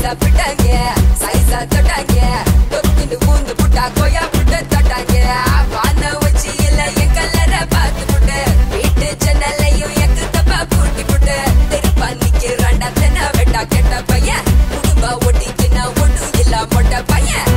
சாப்பிட்டாங்க சைஸா தொட்டாங்க தொட்டுன்னு பூந்து புட்டா கோயா புட்டு தொட்டாங்க வான வச்சு இல்ல என் கல்லற பார்த்து புட்டு வீட்டு ஜன்னலையும் எக்கு தப்பா பூட்டி புட்டு திருப்பா நிக்கிறாண்டா தென்ன வெட்டா கெட்ட பையன் குடும்பா ஒட்டிக்கினா ஒண்ணும் இல்ல மொட்டை பையன்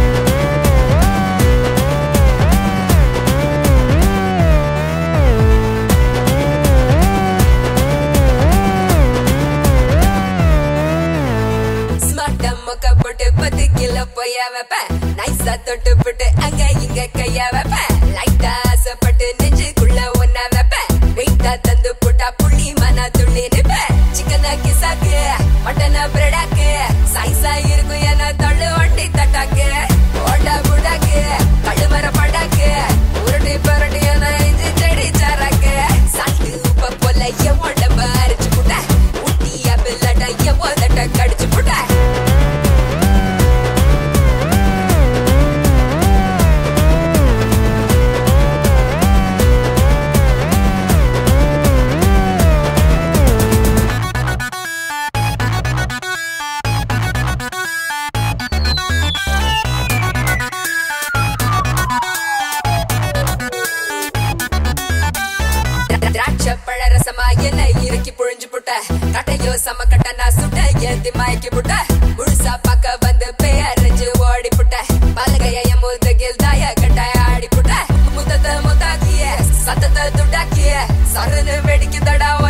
போட்டு 10 கிலோ பொய்யா வைப்பேன் நைஸா தொட்டு போட்டு அங்க இங்க கையா வைப்பேன் லைட்டா ஆசைப்பட்டு நெஞ்சுக்குள்ள ஒன்னா வைப்பேன் வெயிட்டா தந்து போட்டா புள்ளி மனா துள்ளி நிப்பேன் சிக்கனா கிசாக்கு மட்டனா பிரெடாக்கு சைஸா இருக்கும் என தொள்ளு வண்டி தட்டாக்கு ஓடா புடாக்கு கழுமர படாக்கு உருட்டி பரட்டி என இஞ்சி செடி சாராக்கு சால்ட்டு உப்ப போல என் உடம்ப அரைச்சு போட்ட ஊட்டியா பிள்ளட என் உதட்ட கடிச்சு போட்ட பழரசமா என்ன இறக்கி புழிஞ்சு புட்ட கட்டையோ சம கட்ட நான் சுட்ட ஏத்தி மயக்கி புட்ட முழுசா பக்க வந்து பேரஞ்சு ஓடி புட்ட பலகைய முதுகில் தாய கட்டாய ஆடி புட்ட முத்தத்தை முத்தாக்கிய சத்தத்தை துட்டாக்கிய சருன்னு வெடிக்குதடா